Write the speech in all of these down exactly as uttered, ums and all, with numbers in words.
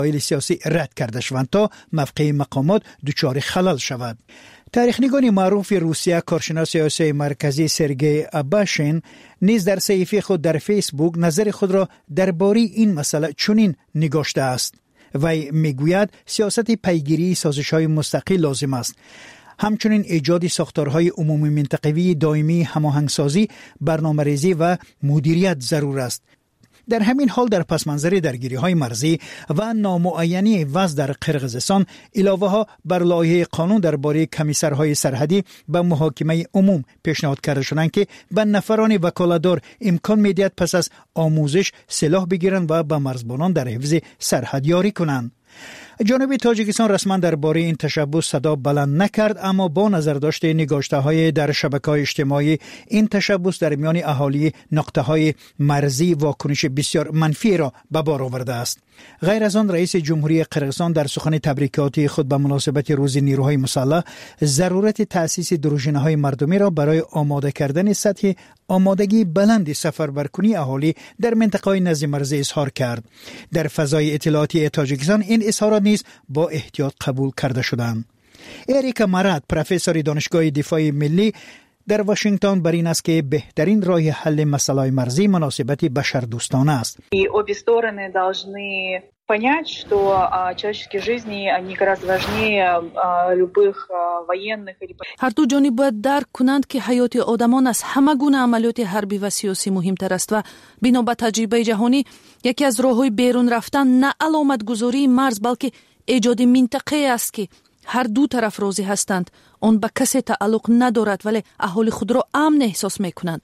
مسائل سیاسی رد کرده شوند تا موقع مقامات دچار خلل شود. تاریخ‌نگار معروف روسیه کارشناس سیاسی مرکزی سرگئی اباشین نیز در صفحه خود در فیسبوک نظر خود را درباره این مسئله چنین نگاشته است. وی میگوید سیاست پیگیری سازش‌های مستقل لازم است. همچنین ایجاد ساختارهای عمومی منطقوی دائمی، هماهنگسازی، برنامه‌ریزی و مدیریت ضرور است. در همین حال در پس منظر درگیری‌های مرزی و نامعینی وضع در قرقیزستان، علاوه ها بر لایحه قانون درباره کمیسرهای سرحدی به محاکمه عموم پیشنهاد کرده شدند که به نفران وکالتدار امکان می‌دهد پس از آموزش سلاح بگیرند و به مرزبانان در حفظ سرحد یاری کنند. جانب تاجیکستان رسما درباره این تشبث صدا بلند نکرد، اما با نظر داشته نگاشته‌های در شبکه‌های اجتماعی این تشبث در میان اهالی نقطه‌های مرزی واکنش بسیار منفی را به بار آورده است. غیر از آن رئیس جمهوری قرقیزستان در سخن تبریکاتی خود به مناسبت روز نیروهای مسلح ضرورت تأسیس دروژنه‌های مردمی را برای آماده کردن سطح آمادگی بلند سفربرکنی اهالی در منطقه‌های نزد مرزی اظهار کرد. در فضای اطلاعاتی تاجیکستان این اظهارات نیز با احتیاط قبول کرده شدند. اریک مراد، پروفسور دانشگاه دفاع ملی در واشنگتن، بر این است که بهترین راه حل مسائل مرزی مناسبت بشردوستانه است. Обе стороны должны понять, что человеческие жизни они гораздо важнее любых военных или هر دو جانب باید درک کنند که حیات آدمان از همه گونه عملیات حربی و سیاسی مهمتر است و بنا به تجربه جهانی یکی از راه‌های بیرون رفتن نه علامت گذاری مرز بلکه ایجاد منطقه است که هر دو طرف راضی هستند. آن به کسی تعلق ندارد ولی اهالی خود را امن احساس میکنند.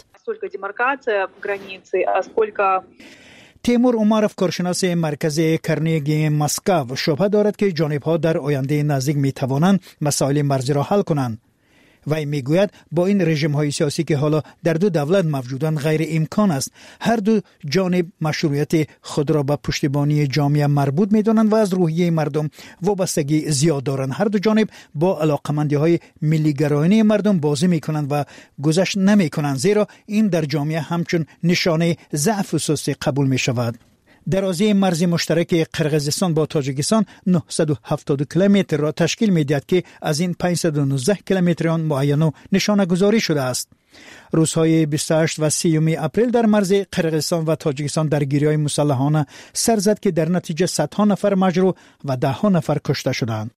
تیمور عمروف، کارشناس مرکز کرنیگی مسکو، شبهه دارد که جانب‌ها در آینده نزدیک می‌توانند مسائل مرزی را حل کنند. وی میگوید با این رژیم‌های سیاسی که حالا در دو دولت موجودند غیر امکان است. هر دو جانب مشروعیت خود را به پشتیبانی جامعه مربوط می‌دانند و از روحیه مردم وابستگی زیاد دارند. هر دو جانب با علاقمندی‌های ملی‌گرایانه مردم بازی می‌کنند و گذشت نمی‌کنند، زیرا این در جامعه همچون نشانه ضعف و سستی قبول می‌شود. درازی مرز مشترک قرقیزستان با تاجیکستان نهصد و هفتاد کیلومتر را تشکیل می‌دهد که از این پانصد و نوزده کیلومتر آن معین و نشانه گذاری شده است. روزهای بیست و هشت و سی اپریل در مرز قرقیزستان و تاجیکستان درگیری‌های مسلحانه سر زد که در نتیجه صدها نفر مجروح و ده‌ها نفر کشته شدند.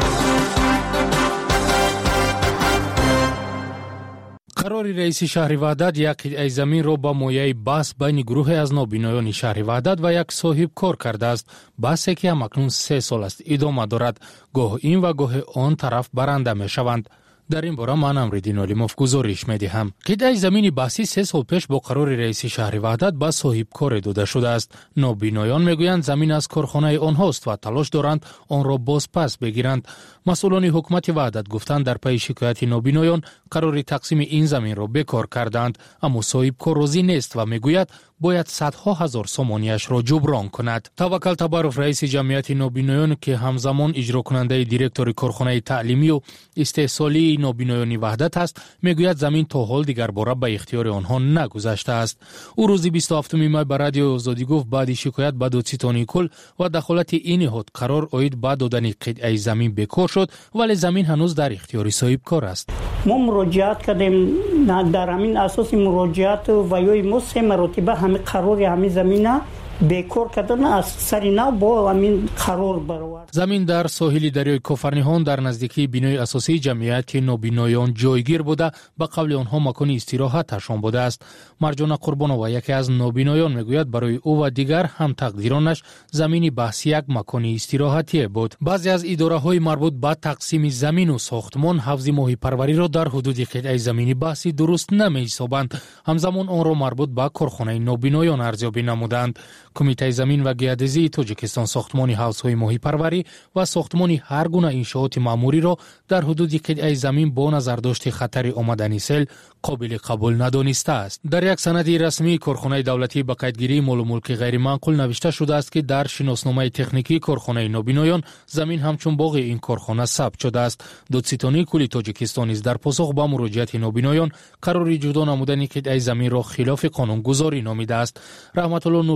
قرار رئیس شهر وحدت یک قطعه زمین را با مایه بحث بین گروه از نابینایان شهر وحدت و یک صاحب کار کرده است. بحثی که همکنون سه سال است ادامه دارد. گاه این و گاه آن طرف برنده می شوند. در این باره من امریدین علیموف گزارش می دهم. قطعه زمین بحثی سه سال پیش با قرار رئیس شهر وحدت به صاحب کار داده شده است. نابینایان میگویند زمین از کارخانه آنهاست و تلاش دارند آن را باز پس بگیرند. مسئولان حکومت وحدت گفتند در پی شکایت نابینایان قرار تقسیم این زمین را بکار کردند، اما صاحب کار راضی نیست و میگوید باید صدها هزار سامانیش را جبران کند. توکل تبروف، رئیس جمعیت نابینایان که همزمان اجرا کننده دیرکتور کارخانه تعلیمی و استحصالی نابینایان وحدت است، میگوید زمین تا حال دیگر باره به اختیار آنها نگذشته است. او روز بیست و هفتم می بر رادیو آزادی گفت بعد شکایت به دادستانی کل و دخالت این نهاد قرار آید به دادن قطعه زمین بکار شد، ولی زمین هنوز در اختیار صاحب کار است. ما مراجعت کردیم، در همین اساس مراجعت و یوی ما سه مرتبه همه قرار همین زمینه بیکار کردن از سر نو با همین قرار برآورد. زمین در ساحل دریای کوفرنیهان در نزدیکی بینای اساسی جمعیت نابینایان جایگیر بوده. به قول آنها مکان استراحتشان بوده است. مرجان قربانова یکی از نابینایان میگوید برای او و دیگر هم تقدیرانش زمین بحثی یک مکان استراحتی بود. بعضی از اداره‌های مربوط به تقسیم زمین و ساختمان حفظ ماهی پروری را در حدود قطعه زمینی بحثی درست نمی‌حسابند. همزمان آن را مربوط به کارخانه نابینایان ارزیابی نمودند. کمیته زمین و گیاه‌دزی تاجیکستان ساختمان حوض‌های ماهی پروری و ساختمان هر گونه انشاءات معمولی را در حدود قطعه زمین با نظرداشت خطر آمدن سیل قابل قبول ندانسته است. در یک سند رسمی کارخانه دولتی به قیدگیری مال و ملک غیر منقول نوشته شده است که در شناسنامه تکنیکی کارخانه نابینایان زمین همچون باغ این کارخانه ثبت شده است. دادستانی کل تاجیکستان نیز در پاسخ به مراجعت نابینایان قرار جدا نمودن قطعه زمین را خلاف قانون گذاری نامیده است. رحمت الله نورعلی افسر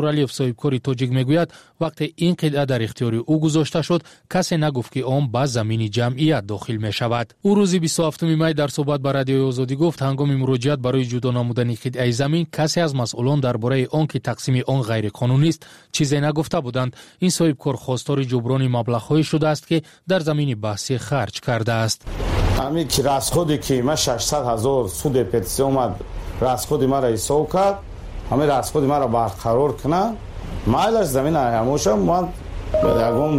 صاحبکاری تاجیک میگوید وقتی این قطعه در اختیار او گذاشته شد کسی نگفت که آن به زمین جمعیت داخل می شود. او روز بیست و هفتم می در صحبت با رادیوی آزادی گفت هنگام مراجعت برای جدا نمودن قطعه زمین کسی از مسئولان درباره آن که تقسیم آن غیر قانونی است چیزی نگفته بودند. این صاحبکار خواستار جبران مبلغ‌های شده است که در زمین بحثی خرج کرده است. همین که راسخودی که ما ششصد هزار سود پتیسی اومد راسخودی ما را حساب کرد همین راسخودی ما را برقرار کنن مایلش زمین هموش ما یگون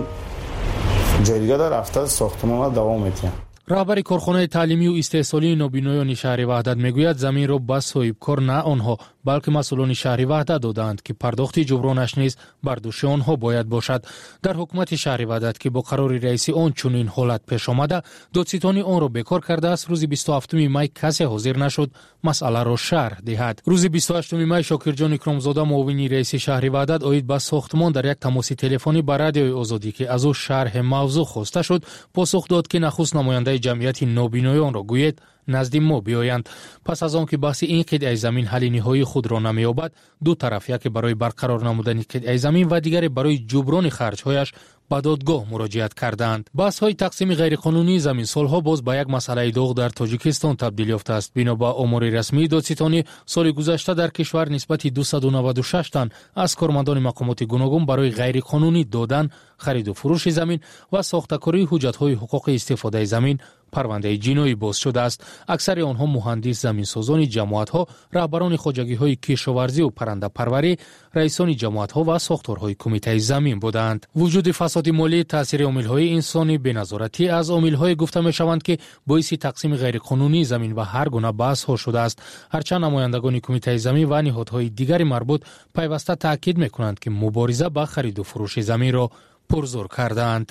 جای دیگه در رفته ساختمان دوام میتیم. رهبر کارخانه تعلیمی و استحصالی نابینایان شهر وحدت میگوید زمین را به صاحبکار نه آنها بلکه مسئولان شهر وحدت دادند که پرداخت جبرانش نیز بر دوش آنها باید باشد. در حکومت شهر وحدت که با قرار رئیس آن چنین حالت پیش آمده دادستانی آن را بیکار کرده است. روز بیست و هفتم می کسی حاضر نشد مسئله را شرح دهد. روز بیست و هشتم می شاکرجان اکرامزاده معاون رئیس شهر وحدت عاید به ساختمان در یک تماس تلفنی با رادیوی آزادی که از او شرح موضوع خواسته شد پاسخ داد که نخست نماینده جمعیت نابینایان را گوید نزد ما بیایند. پس از آن که بحث این قطعه زمین حل نهایی خود را نمی‌یابد دو طرف یک برای برقرار نمودن قطعه زمین و دیگر برای جبران خرج‌هایش به دادگاه مراجعت کردند. بحث‌های تقسیم غیرقانونی زمین سالها باز به یک مسئله داغ در تاجیکستان تبدیل یافته است. بنا به آمار رسمی دادستانی سال گذشته در کشور نسبت دویست و نود و شش تن از کارمندان مقامات گوناگون برای غیرقانونی دادن، خرید و فروش زمین و ساخته‌کاری حجت‌های حقوق استفاده زمین پرونده جنایی باز شده است. اکثر آنها مهندس زمینسازان جماعت‌ها، رهبران خواجگی‌های کشاورزی و پرنده پروری، رئیسان جماعت‌ها و ساختارهای کمیته زمین بودند. وجود فساد مالی، تاثیر عامل‌های انسانی بی‌نظارتی از عامل‌های گفته می‌شوند که باعث تقسیم غیرقانونی زمین و هر گونه بحث‌ها شده است. هرچند نمایندگان کمیته زمین و نهادهای دیگر مربوط پیوسته تاکید می‌کنند که مبارزه با خرید و فروش زمین را پرزور کردند.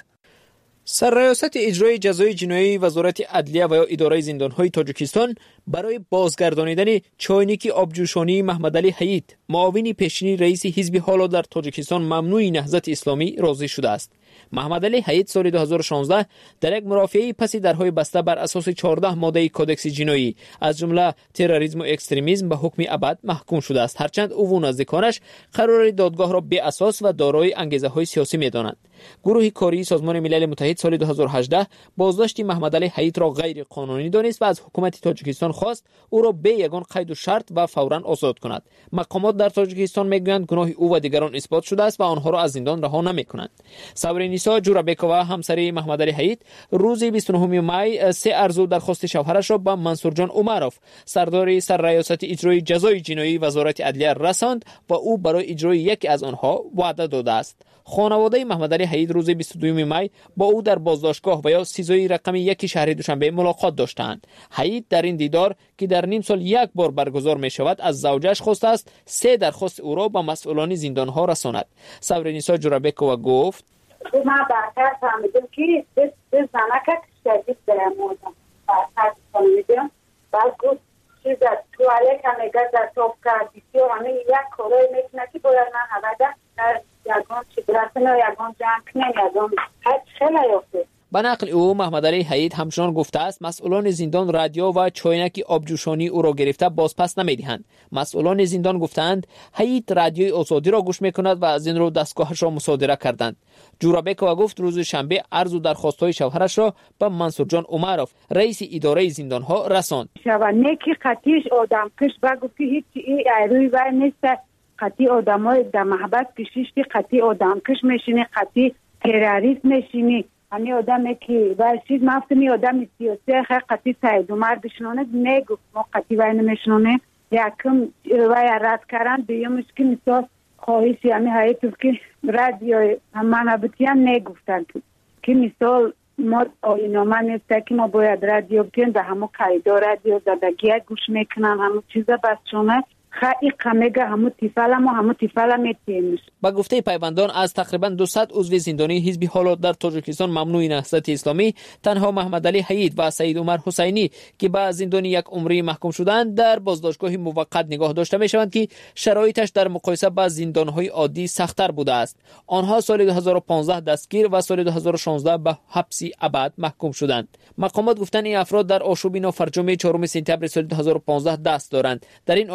سرریاست اجرای جزای جنایی وزارت عدلیه و یا اداره زندان‌های تاجیکستان برای بازگردانیدن چاینک آبجوشانی محمد علی حیید معاون پیشین رئیس حزب حالا در تاجیکستان ممنوع نهضت اسلامی راضی شده است. محمد علی حیید سال دو هزار و شانزده در یک مرافعه پس درهای بسته بر اساس چهارده ماده کودکس جنایی از جمله تروریسم و اکستریمیسم به حکم ابد محکوم شده است. هرچند او و نزدیکانش قرار دادگاه را بی اساس و دارای انگیزه‌های سیاسی می‌دانند. گروه کاری سازمان ملل متحد سال دو هزار و هجده بازداشت محمد علی حیید را غیر قانونی دانست و از حکومت تاجیکستان خواست او را به یگان قید و شرط و فوراً آزاد کند. مقامات در تاجیکستان میگویند گناه او و دیگران اثبات شده است و آنها را از زندان رها نمی‌کنند. صبرنیسا جورابکووا همسر محمد علی حیید روز بیست و نهم می سه ارزو درخواست شوهرش را به منصورجان عمروف سردار سرریاست اجرای جزای جنایی وزارت عدلیه رساند و او برای اجرای یکی از آنها وعده داده است. خانواده محمد علی حیید روز بیست و دو می با او در بازداشتگاه و یا سیزوی رقم یک شهر دوشنبه ملاقات داشتند. حیید در این دیدار که در نیم سال یک بار برگزار می شود از زوجش خواسته است سه درخواست او را به مسئولان زندان ها رساند. صبرنیسا جورابکووا گفت ما بعدتر فهمیدیم که به زنکت شدید درموندم بعدتر فهمیدیم بعد گفت چیز از توالت همه گز در توب کردی و همه یک کارای میکنه که باید من حوضه در یگان چی برسنه و یگان جنگ نه یگان هر خیلی یافته. به نقل او محمد علی حیید همچنان گفته است مسئولان زندان رادیو و چاینک آبجوشانی او را گرفته بازپس نمیدهند. مسئولان زندان گفتند حیید رادیوی آزادی را گوش میکند و از این رو دستگاهش را مصادره کردند. جورابکووا گفت روز شنبه عرض و درخواست‌های شوهرش را به منصورجان عمروف رئیس اداره زندان‌ها رساند. شوانه که قطیش آدم کش با گفتی هیچ ای روی و نیست قطی آدمای در محبت کشیشتی قطی آدم کش میشینی قطی تروریست میشینی همی آدمی که و چیز مفتمی آدم سیاسی خیلی قطی سعید عمر بشنونه نگفت ما قطی وای نمیشنونه یکم وای رد کردن دیومش که مثال خواهیشی همی هایی تو که رادیو همان عبتی هم نگفتن که مثال ما آینامه نیسته که ما باید رادیو بتیم به همون قیدا رادیو زدگی گوش میکنن همون چیزا بس شونه خیلی قمگه همون تیفل هم و همون تیفل هم میتیمش. با گفته پیوندان از تقریبا دویست عضو زندانی حزب حالات در تاجیکستان ممنوع نهضت اسلامی تنها محمد علی حیید و سید عمر حسینی که به زندانی یک عمری محکوم شدند در بازداشتگاه موقت نگاه داشته میشوند که شرایطش در مقایسه با زندانهای عادی سخت‌تر بوده است. آنها سال دو هزار و پانزده دستگیر و سال دو هزار و شانزده به حبس ابد محکوم شدند. مقامات گفتند این افراد در آشوب نافرجام چهارم سپتامبر سال دو هزار و پانزده دست دارند. در این آشوب با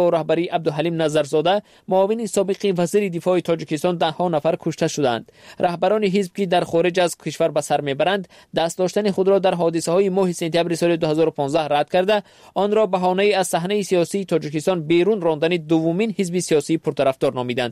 با رهبری عبدالحلیم نظرزاده معاون سابق وزیر دفاع تاجیکستان ده ها نفر کشته شدند. رهبران حزب که در خارج از کشور به سر میبرند دست داشتن خود را در حادثه های ماه سپتامبر سال دو هزار و پانزده رد کرده آن را بهانه از صحنه سیاسی تاجیکستان بیرون راندن دومین حزب سیاسی پرطرفدار نامیدند.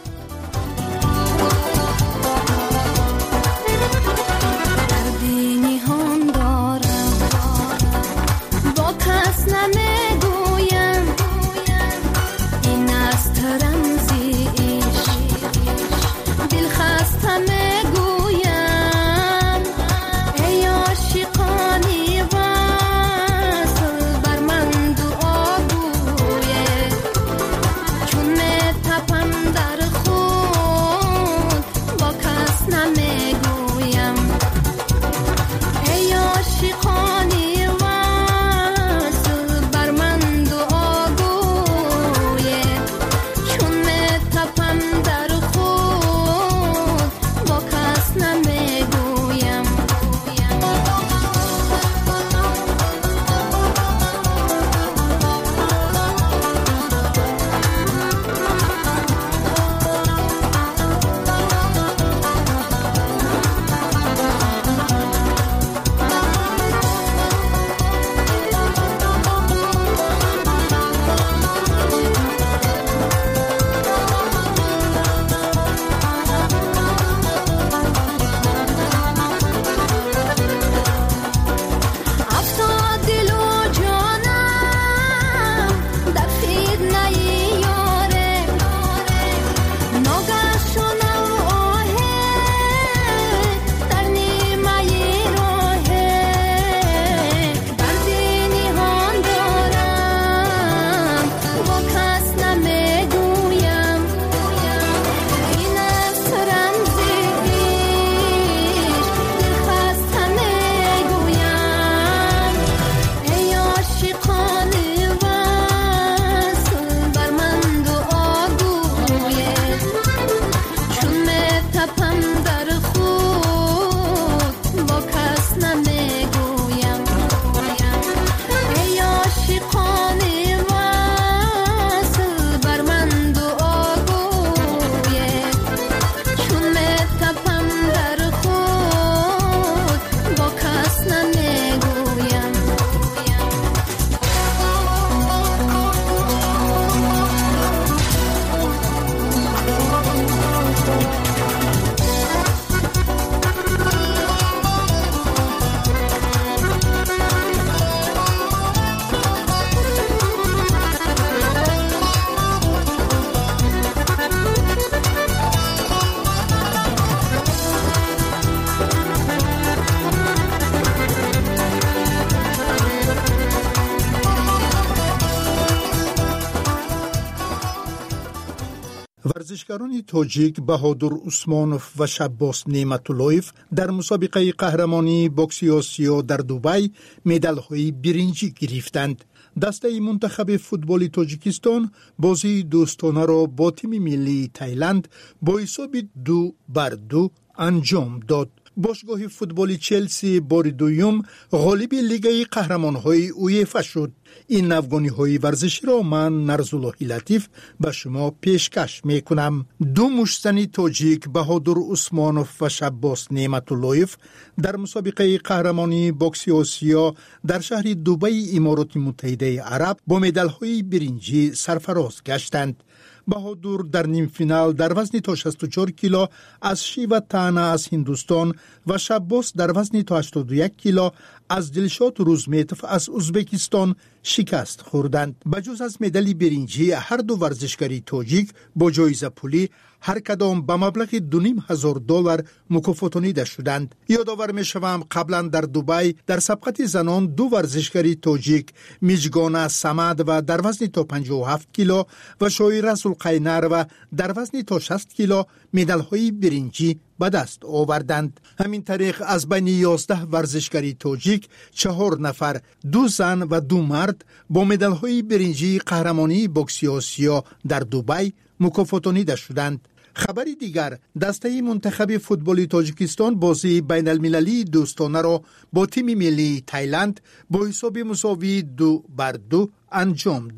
ورزشکاران تاجیک بهادر عثمانوف و شباس نعمت‌اللهیف در مسابقه قهرمانی بوکس آسیا در دبی مدال‌های برنجی گرفتند. دسته منتخب فوتبال تاجیکستان بازی دوستانه را با تیم ملی تایلند با حساب دو بر دو انجام داد. باشگاه فوتبال چلسی بار دوم غالب لیگ قهرمان‌های اویفا شد. این افغانی ورزشی را من نرزالله لطیف به شما پیشکش میکنم. دو مشتزن تاجیک بهادر عثمانوف و شباس نعمت‌اللهیف در مسابقه قهرمانی بوکس آسیا در شهر دبی امارات متحده عرب با مدال‌های برنجی سرفراز گشتند. بهادر در نیم فینال در وزن تا شصت و چهار کیلو از شیوا تانا از هندوستان و شباس در وزن تا هشتاد و یک کیلو از دلشاد روزمیتوف از ازبکستان شکست خوردند. بجز از مدال برنجی هر دو ورزشکاری تاجیک با جایزه پولی هر کدام به مبلغ دو نیم هزار دلار مکافاتانیده شدند. یادآور میشوم قبلا در دبی در سبقت زنان دو ورزشکاری تاجیک میجگانا سمد و در وزن تا پنجاه و هفت کیلو و شایر رسول قینر و در وزن تا شصت کیلو مدال‌های برنجی به دست آوردند. همین طریق از بین یازده ورزشکاری تاجیک چهار نفر، دو زن و دو مرد با مدال‌های برنجی قهرمانی بوکس آسیا در دبی مکافاتانیده شدند. خبری دیگر، دسته منتخب فوتبال تاجیکستان بازی بین المللی دوستانه را با تیم ملی تایلند با حساب مساوی دو بر دو انجام داد.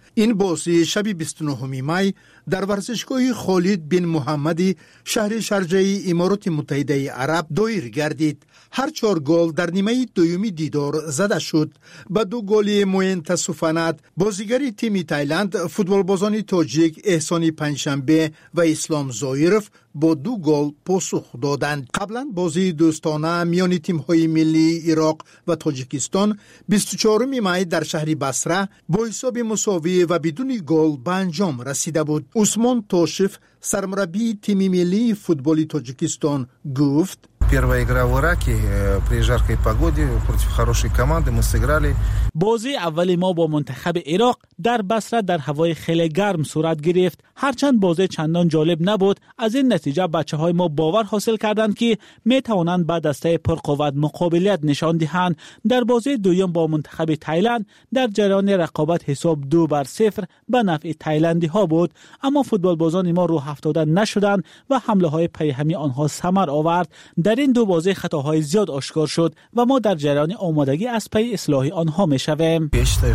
این بازی شب بیست و نهم می در ورزشگاه خالد بن محمدی شهر شارجه امارات متحده عرب دایر گردید. هر چهار گل در نیمه دومی دیدار زده شد. با دو گل معین تصفانات بازیگر تیم تایلند فوتبال بازان تاجیک احسانی پنجشنبه و اسلام زایرف با دو گل پاسخ دادند. قبلا بازی دوستانه میان تیم‌های ملی عراق و تاجیکستان بیست و چهارم می در شهر بصره با حساب مساوی و بدون گل به انجام رسیده بود. عثمان توشف سرمربی تیم ملی فوتبال تاجیکستان گفت: Первая игра в Ираке при жаркой погоде против хорошей команды мы сыграли. بازی اول ما با منتخب عراق در بصره در هوای خیلی گرم صورت گرفت. هرچند بازی چندان جالب نبود، از این نتیجه بچه‌های ما باور حاصل کردند که می توانند با دسته پرقوت مقابلیت نشان دهند. در بازی دوم با منتخب تایلند در جریان رقابت حساب دو بر صفر به نفع تایلندی ها بود، اما فوتبال بازان ما رو افتاده نشدند و حمله های پیهمی آنها ثمر آورد. در این دو بازی خطاهای زیاد آشکار شد و ما در جریان آمادگی از پی اصلاح آنها میشویم.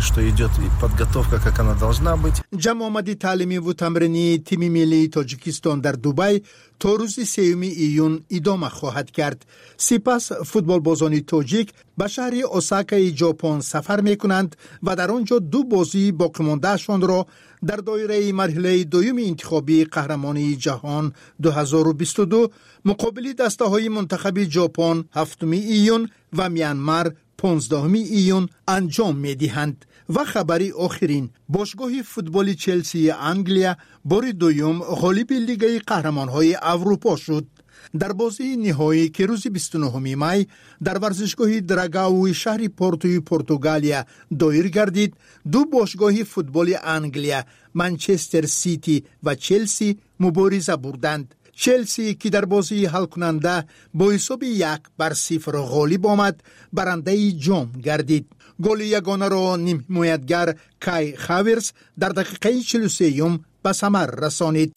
جمع آمدی تعلیمی و تمرینی تیم ملی تاجیکستان در دبی تا روز سوم ایون ادامه خواهد کرد. سپس فوتبال بازان تاجیک به شهر اوساکای ژاپن سفر میکنند و در آنجا دو بازی باقی مانده‌شان را در دایره مرحله دوم انتخابی قهرمانی جهان دو هزار و بیست و دو مقابل دسته‌های منتخب ژاپن هفتم ایون و میانمار پانزدهم ایون انجام می‌دهند. و خبری آخرین، باشگاه فوتبال چلسی انگلیا بار دوم غالب لیگ قهرمان‌های اروپا شد. در بازی نهایی که روز بیست و نهم می در ورزشگاه دراگاو شهر پورتوی پرتغالیا دایر گردید، دو باشگاه فوتبال انگلیا منچستر سیتی و چلسی مبارزه بردند. چلسی که در بازی حل کننده با حساب یک بر صفر غالب آمد، برنده جام گردید. گل یگانه را نیم حمایتگر کای هاورتز در دقیقه چهل و سه به ثمر رسانید.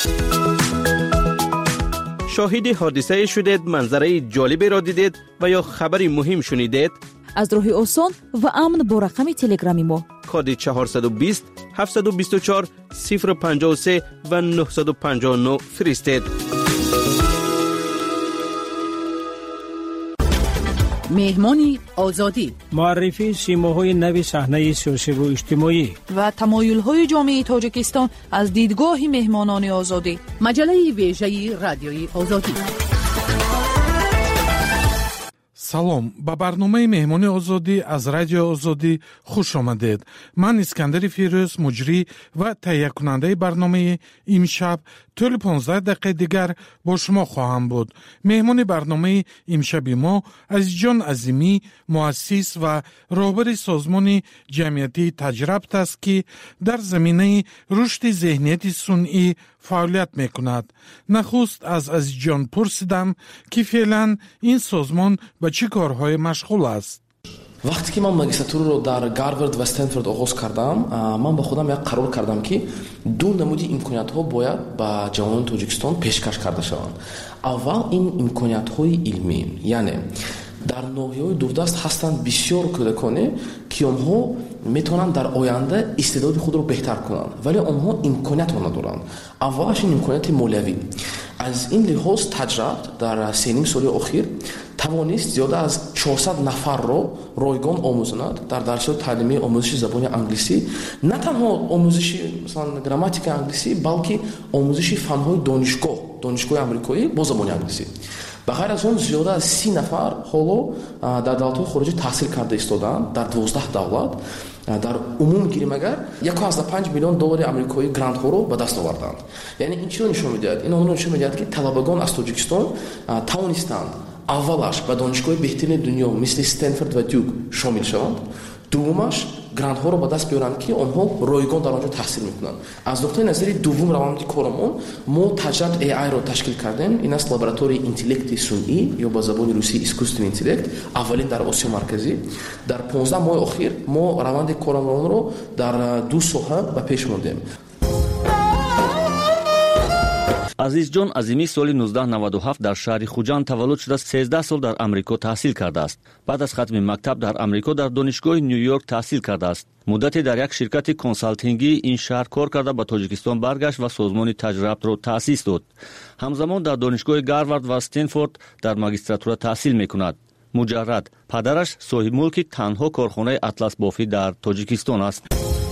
شاهد حادثه شدید، منظره جالبی را دیدید و یا خبری مهم شنیدید؟ از راه آسان و امن با رقم تلگرامی ما کد چهارصد و بیست هفتصد و بیست و چهار صفر پنجاه و سه و نهصد و پنجاه و نه فرستید. مهمانی آزادی، معرفی سیماهای نو صحنه سیاسی و اجتماعی و تمایل‌های جامعه تاجیکستان از دیدگاه مهمانان آزادی. مجله ویژه رادیوی آزادی. салом, ба барномаи меҳмони озодӣ аз радио озодӣ хуш омадед. ман искандари фирӯз, муҷрӣ ва таҳиякунандаи барномаи имшаб тӯли понздаҳ дақиқаи дигар бо шумо хоҳам буд. меҳмони барномаи имшаби мо азизҷон азимӣ, муассис ва роҳбари созмони ҷамъиятии таҷрабт аст, ки дар заминаи рушди зеҳнияти сунъӣ фаъолият мекунад. нахуст аз азизҷон пурсидам, ки феълан ин созмон ба чӣ корҳое машғул аст. вақте ки ман магистратураро дар гарвард ва стенфорд оғоз кардам, ман ба худам як қарор кардам, ки ду намуди имкониятҳо бояд ба ҷавонони тоҷикистон пешкаш карда шаванд. аввал ин имкониятҳои илмӣ, яъне дар ноҳияҳои дурдаст ҳастанд бисёр кӯдаконе, ки онҳо метавонанд дар оянда истеъдоди худро беҳтар кунанд, вале онҳо имкониятро надоранд. аввалаш ин имконияти молиявӣ. аз ин лиҳоз таҷрабт дар сеним соли охир тавонист зиёда аз чорсад нафарро ройгон омӯзонад дар дарсҳои таълимии омӯзиши забони англисӣ, на танҳо омӯзиши масалан грамматикаи англисӣ, балки омӯзиши фанҳои донишгоҳ, донишгоҳи амрикоӣ бо забони англисӣ. ба ғайр аз он зиёда аз си нафар ҳоло дар давлатҳои хориҷӣ таҳсил карда истодаанд, дар дувоздаҳ давлат. дар умум гирим агар як ҳазору ҳаштад و панҷ миллион доллари амрикоӣ грантҳоро ба даст оварданд. яъне ин чиро нишон медиҳад? ин онро нишон медиҳад, ки талабагон аз Тоҷикистон тавонистанд аввалаш ба донишгоҳи беҳтарини дунё мисли Стенфорд ва Дюк шомил шаванд, дуввумаш грантҳоро ба даст биёранд, ки онҳо ройгон дар онҷо таҳсил мекунанд. аз нуқтаи назари дуввум раванди корамон мо таҷраб эй ай-ро ташкил кардем. ин аст лабораторияи интеллекти сунъӣ ё ба забони русӣ искусственный интеллект, аввалин дар Осиё марказӣ. дар понздаҳ моҳи охир мо раванди корамонро дар ду соҳа ба пеш мондем. азизҷон азимӣ соли нуздаҳ наваду ҳафт дар шаҳри хуҷанд таваллуд шуда сездах сол дар амрико таҳсил кардааст. баъд аз хатми мактаб дар амрико дар донишгоҳи ню-йорк таҳсил кардааст. муддате дар як ширкати консалтингии ин шаҳр кор карда ба тоҷикистон баргашт ва созмони таҷрабатро таъсис дод. ҳамзамон дар донишгоҳи гарвард ва стенфорд дар магистратура таҳсил мекунад. муҷаррад падараш соҳибмулки танҳо корхонаи атласбофӣ дар тоҷикистон аст.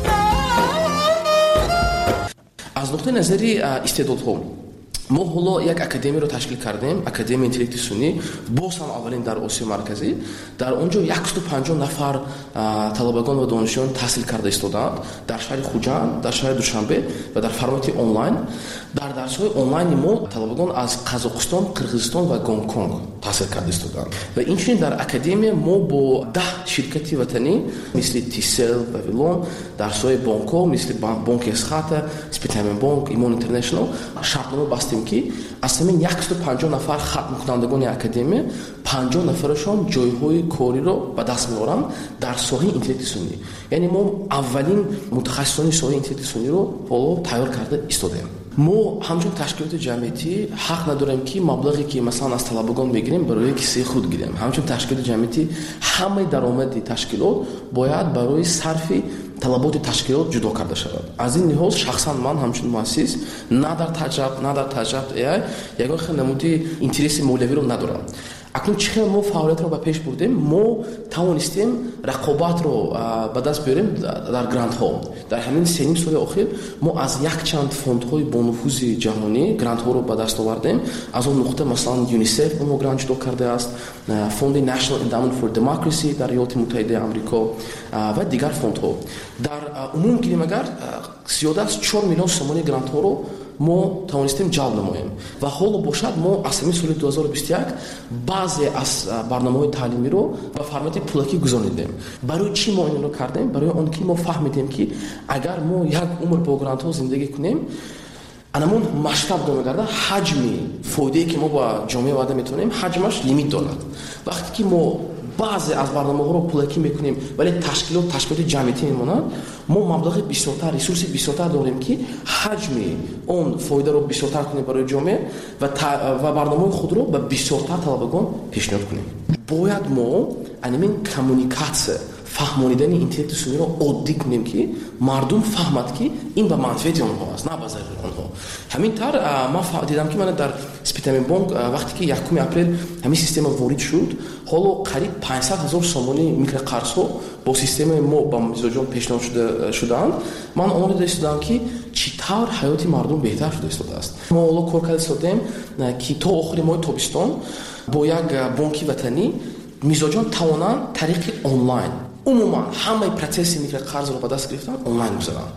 аз нуқтаи назари истеъдодҳо мо ҳоло як академияро ташкил кардем, академияи интеллекти сунъӣ, боз ҳам аввалин дар Осиёи марказӣ. Дар онҷо яксад و панҷоҳ нафар талабагон ва донишҷӯён таҳсил карда истодаанд дар шаҳри Хуҷанд, дар шаҳри Душанбе ва дар формати онлайн. дар дарсҳои онлайни мо талабагон аз Қазоқистон, Қирғизистон ва Гонконг таҳсил карда истодаанд. ва инчунин дар академия мо бо даҳ ширкати ватанӣ мисли Тисел, Вавилон, дарсҳои бонкҳо мисли Бонки Эсхата, Спитамен Бонк, Имон Интернешнл шартнома бастем ки аз ҳамин яксад و панҷоҳ нафар хатмкунандагони академия панҷоҳ нафарашон ҷойҳои кориро ба даст меоранд дар соҳаи интеллекти сунъӣ. яъне мо аввалин мутахассисони соҳаи интеллекти сунъиро ҳоло тайёр карда истодаем. мо ҳамчун ташкилоти ҷамъиятӣ ҳақ надорем ки маблағе ки масалан аз талабагон бигирем барои кисаи худ гирем. ҳамчун ташкилоти ҷамъиятӣ ҳамаи даромади ташкилот бояд барои сарфи талаботи ташкилот ҷудо карда шавад. аз ин лиҳоз шахсан ман ҳамчун муассис на дар таҷраб на дар таҷраб ай ягон хел намуди интереси молиявиро надорам. акнун чӣ хел мо фаъолиятро ба пеш бурдем? мо тавонистем рақобатро ба даст биёрем дар грантҳо. дар ҳамин сеним соли охир мо аз якчанд фондҳои бонуфузи ҷаҳонӣ грантҳоро ба даст овардем. аз он нуқта масалан юнисеф мо грант ҷудо кардааст, фонди National Endowment for Democracy дар Иёлоти Муттаҳидаи Амрико ва дигар фондҳо. дар умум гирем агар зиёда аз чор миллион сомони грантҳоро мо тавонистем ҷалб намоем ва ҳоло бошад мо аз ҳамин соли ду ҳазору бисту як баъзе аз барномаҳои таълимиро ба формати пулакӣ гузаронидем. барои чӣ мо инро кардем? барои он ки мо фаҳмидем ки агар мо як умр бо грантҳо зиндагӣ кунем, анамон масштаб домегарда ҳаҷми фоидае ки мо ба ҷомеа ваъда метавонем ҳаҷмаш лимит дорад. вақте ки мо баъзе аз барномаҳоро пулакӣ мекунем вале ташкилот ташкилоти ҷамъиятӣ мемонад, мо маблағи бисёртар, ресурси бисёртар дорем ки ҳаҷми он фоидаро бисёртар кунем барои ҷомеа ва ва барномаи худро ба бисёртар талабагон пешниҳод кунем. бояд мо анамин коммуникатсия фаҳмонидани интеллекти сунъиро оддӣ кунем ки мардум фаҳмад ки ин ба манфиати онҳо аст, на ба зарари онҳо. ҳамин тар ман дидам ки мана дар Спитамен Бонк вақте ки якуми апрел ҳамин система ворид шуд, ҳоло қариб панҷсад ҳазор сомони микроқарзҳо бо системаи мо ба мизоҷон пешниҳод шудаанд. ман он дида истодам ки чӣ тавр ҳаёти мардум беҳтар шуда истодааст. мо ҳоло кор карда истодем ки то охири моҳи тобистон бо як бонки ватанӣ мизоҷон тавонанд тариқи онлайн умуман ҳамаи процесси микроқарзро ба даст гирифтан онлайн гузаранд.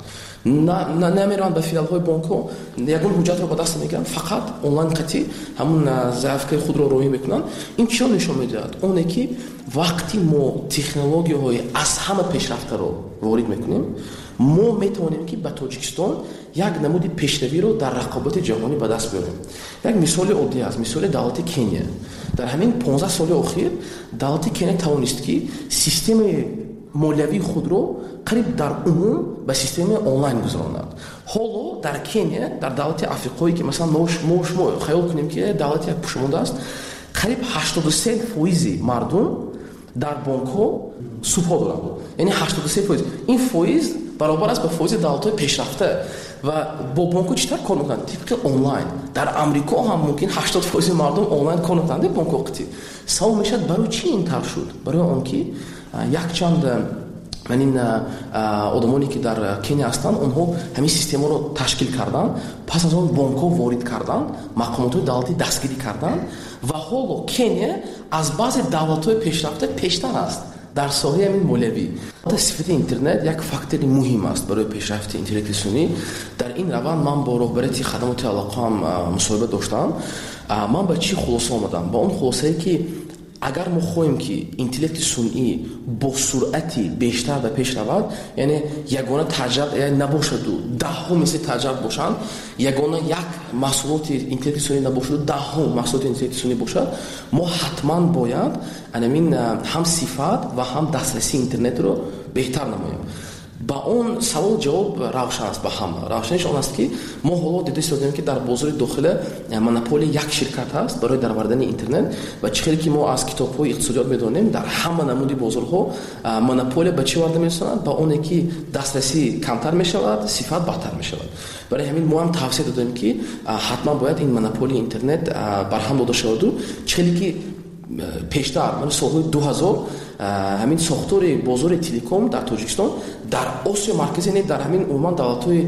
намераванд ба филиалҳои бонкҳо, ягон ҳуҷҷатро ба даст намегиранд, фақат онлайн қатӣ ҳамун заявкаи худро роҳӣ мекунанд. ин чиро нишон медиҳад? оне ки вақти мо технологияҳои аз ҳама пешрафтаро ворид мекунем, мо метавонем ки ба Тоҷикистон як намуди пешравиро дар рақобати ҷаҳонӣ ба даст биёрем. як мисоли оддӣ аст, мисоли давлати Кения. дар ҳамин понздаҳ соли охир давлати Кения тавонист ки системаи молиявии худро қариб дар умум ба системаи онлайн гузаронад. ҳоло дар Кения, дар давлати Африқое ки масалан мо шумо хаёл кунем ки давлати як пушмонда аст, қариб ҳаштоду се фоизи мардум дар бонкҳо субҳо доранд. яъне ҳаштоду се фоиз. ин фоиз баробар аст ба фоизи давлатҳои пешрафта ва бо бонкҳо чӣ тавр кор мекунанд? тибқи онлайн. дар Амрико ҳам мумкин ҳаштод фоизи мардум онлайн кор мекунанд бонкҳо қитӣ. савол мешавад барои чӣ ин тавр шуд? барои он ки якчанд манин одамоне ки дар Кения ҳастанд, онҳо ҳамин системаро ташкил карданд, пас аз он бонкҳо ворид карданд, мақомотҳои давлатӣ дастгирӣ карданд ва ҳоло Кения аз баъзе давлатҳои пешрафта пештар аст дар соҳаи ҳамин молиявӣ. сифати интернет як фактори муҳим аст барои пешрафти интеллекти сунъӣ. дар ин раванд ман бо роҳбарияти хадамоти алоқаам мусоҳиба доштам. ман ба чӣ хулоса омадам? ба он хулосае ки агар мо хоҳем ки интеллекти сунъӣ бо суръати бештар ба пеш равад, яъне ягона таҷриб набошаду даҳҳо мисли таҷриб бошанд, ягона як маҳсулоти интеллекти сунъӣ набошаду даҳҳо маҳсулоти интеллекти сунъӣ бошад, мо ҳатман бояд анамин ҳам сифат ва ҳам дастрасии интернетро беҳтар намоем. ба он савол ҷавоб равшан аст, ба ҳама равшаниш он аст ки мо ҳоло дида истодем ки дар бозори дохила монополия як ширкат ҳаст барои даровардани интернет ва чӣ хеле ки мо аз китобҳои иқтисодиёт медонем, дар ҳама намуди бозорҳо монополия ба чӣ варда мерасонад? Ба оне ки дастрасӣ камтар мешавад, сифат баҳтар мешавад. барои ҳамин мо ҳам тавсия додем ки ҳатман бояд ин монополия интернет барҳам дода шаваду чӣ хеле ки пештар ман солҳои ду ҳазор ҳамин сохтори бозори телеком дар Тоҷикистон дар Осиё марказӣ не дар ҳамин умуман давлатҳои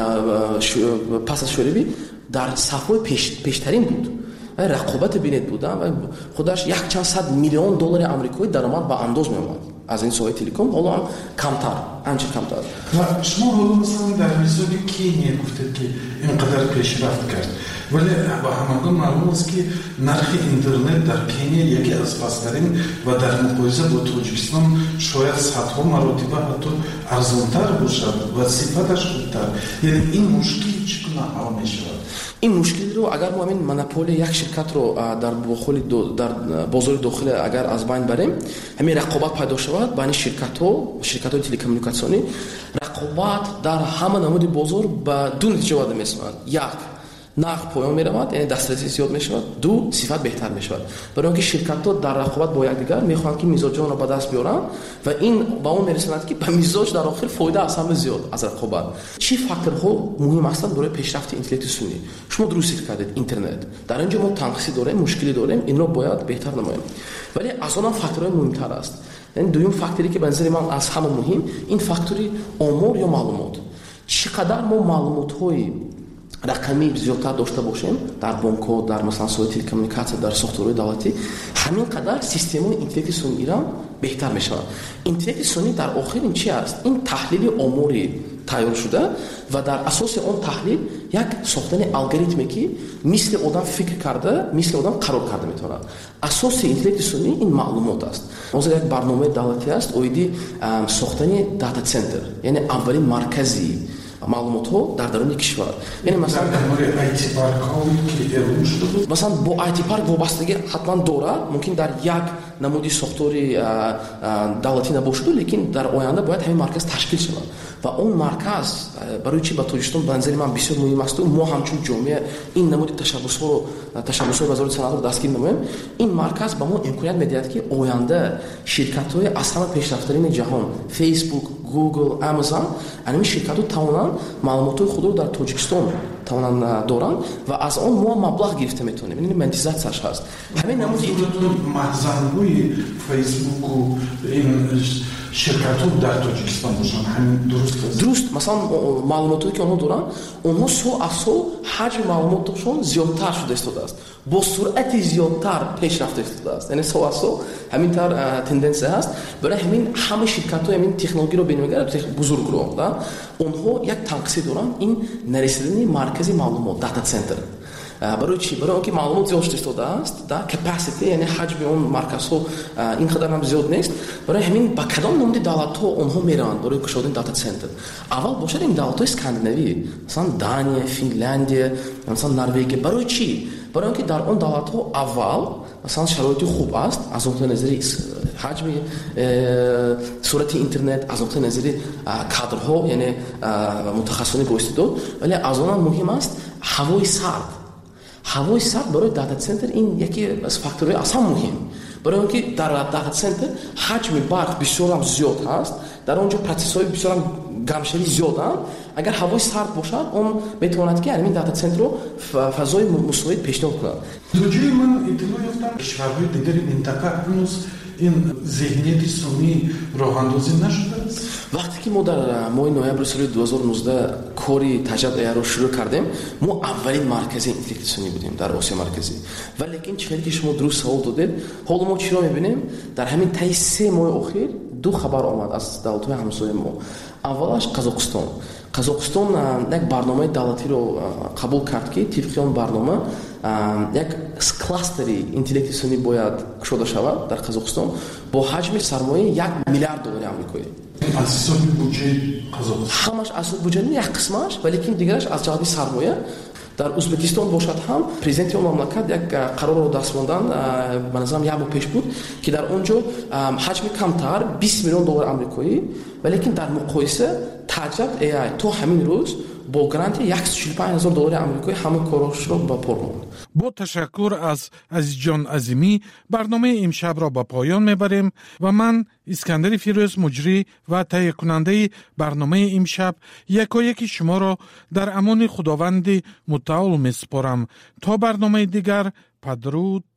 пас аз шӯравӣ дар сафҳои пештарин буд. Рақобати бинед будан ва худаш якчанд сад миллион доллари амрикоӣ даромад ба андоз меомад аз ин соҳаи телеком, ҳоло ҳам камтар, анча камтар. ва шумо ҳоло масалан дар мисоли Кения гуфтед ки инқадар пешрафт кард, вале ба ҳамагон маълум аст ки нархи интернет дар Кения яке аз пасттарин ва дар муқоиса бо Тоҷикистон шояд садҳо маротиба ҳатто арзонтар бошад ва сифаташ хубтар. Яъне ин мушкил чӣ гуна ҳал мешавад? ин мушкилро агар мо ҳамин монополия як ширкатро дар бохоли дар бозори дохила агар аз байн барем, ҳамин рақобат пайдо шавад байни ширкатҳо, ширкатҳои телекоммуникатсионӣ, рақобат дар ҳама намуди бозор ба ду натиҷа варда месонад. Як, нарх поён меравад, яъне дастрасӣ зиёд мешавад. Ду, сифат беҳтар мешавад. Барои он ки ширкатҳо дар рақобат бо якдигар мехоҳанд ки мизоҷонро ба даст биёранд ва ин ба он мерасонад ки ба мизоҷ дар охир фоида аз ҳама зиёд аз рақобат. Чӣ факторҳо муҳим ҳастанд барои пешрафти интеллекти сунъӣ? Шумо дуруст зикр кардед, интернет. Дар инҷо мо танқиси дорем, мушкиле дорем, инро бояд беҳтар намоем. Вале аз он ҳам факторҳои муҳимтар аст. Яъне дуюм фактори ки ба назари ман аз ҳама муҳим, ин фактори омор ё маълумот. Чӣ қадар мо маълумотҳои рақамӣ зиёдтар дошта бошем дар бонкҳо, дар масалан соҳаи телекоммуникатсия, дар сохторҳои давлатӣ, ҳамин қадар системаи интеллекти сунъиро беҳтар мешавад. Интеллекти сунъӣ дар охир ин чӣ аст? Ин таҳлили омори тайёр шуда ва дар асоси он таҳлил як сохтани алгоритме ки мисли одам фикр карда, мисли одам қарор карда метавонад. Асоси интеллекти сунъӣ ин маълумот аст. ҳозир як барномаи давлатӣ аст оиди сохтани дата центр, яъне аввалин маркази маълумотҳо дар даруни кишвар. Яъне масалан ай ти паркҳои ки эълом шуда буд. Масалан бо ай ти парк вобастагӣ ҳатман дорад, мумкин дар як намуди сохтори давлатӣ набошаду, лекин дар оянда бояд ҳамин марказ ташкил шавад. Ва он марказ барои чи ба Тоҷикистон ба назари ман бисёр муҳим асту, мо ҳамчун ҷомеа ин намуди tashabbusҳоро tashabbусҳои вазорати санъатро дастгир намоем. Ин марказ ба мо имконият медиҳад ки оянда ширкатҳои аз ҳама пешрафтарини ҷаҳон, Facebook, Google, Amazon, анами ширкатҳо тавонанд маълумотҳои худро дар Тоҷикистон тавонанд доранд ва аз он мо маблағ гирифта метавонем. Ин монетизатсияш ҳаст. Ҳамин намуди маҳзанҳои Facebook-у ин ширкатҳо дар Тоҷикистон бошанд, ҳамин дуруст аст? Дуруст. Масалан маълумотҳое ки онҳо доранд, онҳо сол аз сол ҳаҷми маълумоташон зиёдтар шуда истодааст, бо суръати зиёдтар пешрафта истодааст. Яъне сол аз сол ҳамин тар тенденсия ҳаст. Барои ҳамин ҳама ширкатҳои ҳамин технологиро бинамагар бузургро, да, онҳо як танқиси доранд, ин нарасидани маркази маълумот, дата центр. Барои чӣ? Барои он ки маълумот зиёд шуда истодааст, да, capacity, яъне ҳаҷми он марказҳо ин қадар ҳам зиёд нест. Барои ҳамин ба кадом намуди давлатҳо онҳо мераванд барои кушодани дата центр? Аввал бошад ин давлатҳои скандинавӣ, масалан Дания, Финляндия, масалан Норвегия. Барои чӣ? Барои он ки дар он давлатҳо аввал масалан шароити хуб аст аз нуқтаи назари ҳаҷми сурати интернет, аз нуқтаи назари кадрҳо, яъне мутахассисони боистеъдод, вале аз он ҳам муҳим аст ҳавои сард. ҳавои сард барои дата центр ин яке аз факторҳои аз ҳам муҳим. барои он ки дар дата центр ҳаҷми барқ бисёрам зиёд ҳаст, дар он ҷо процессҳои бисёрам гармшавӣ зиёданд. Агар ҳавои сард бошад, он метавонад ки ҳамин дата центрро фазои мусоид пешниҳод кунад. дар ҷои ман иттилоъ ёфтам кишварҳои дигари минтақа ҳанӯз ин зеҳнияти сунъӣ роҳандозӣ нашудааст. вақте ки мо дар моҳи ноябри соли ду ҳазору нуздаҳ кори таҷрибаи эйаро шурӯъ кардем, мо аввалин маркази интеллекти сунъӣ будем дар Осиё марказӣ. Ва лекин чӣ хеле ки шумо дуруст савол додед, ҳоло мо чиро мебинем? Дар ҳамин таи се моҳи охир ду хабар омад аз давлатҳои ҳамсояи мо. Аввалаш Қазоқистон. Қазоқистон як барномаи давлатиро қабул кард ки тибқи он барнома як кластери интеллекти сунъӣ бояд кушода шавад дар Қазоқистон бо ҳаҷми сармояи як миллиард доллари амрикоӣ. аз ҳисоби буҷаи Қазоқистон? ҳамаш аз ҳисоби буҷа не, як қисмаш, вале лекин дигараш аз ҷаҳати сармоя. дар узбекистон бошад ҳам президенти он мамлакат як қарорро даст мондан ба назарам як моҳ пеш буд ки дар он ҷо ҳаҷми камтар бист миллион доллари амрикоӣ валекин дар муқоиса таҷаб эй ай то ҳамин рӯз бо гранти яксад чилу панҷ ҳазор доллари амрикоӣ ҳама корашро ба пор монд. бо ташаккур аз азизҷон азимӣ барномаи имшабро ба поён мебарем ва ман искандари фирӯз муҷрӣ ва таҳиякунандаи барномаи имшаб якояки шуморо дар амони худованди мутаол месупорам. То барномаи дигар падруд.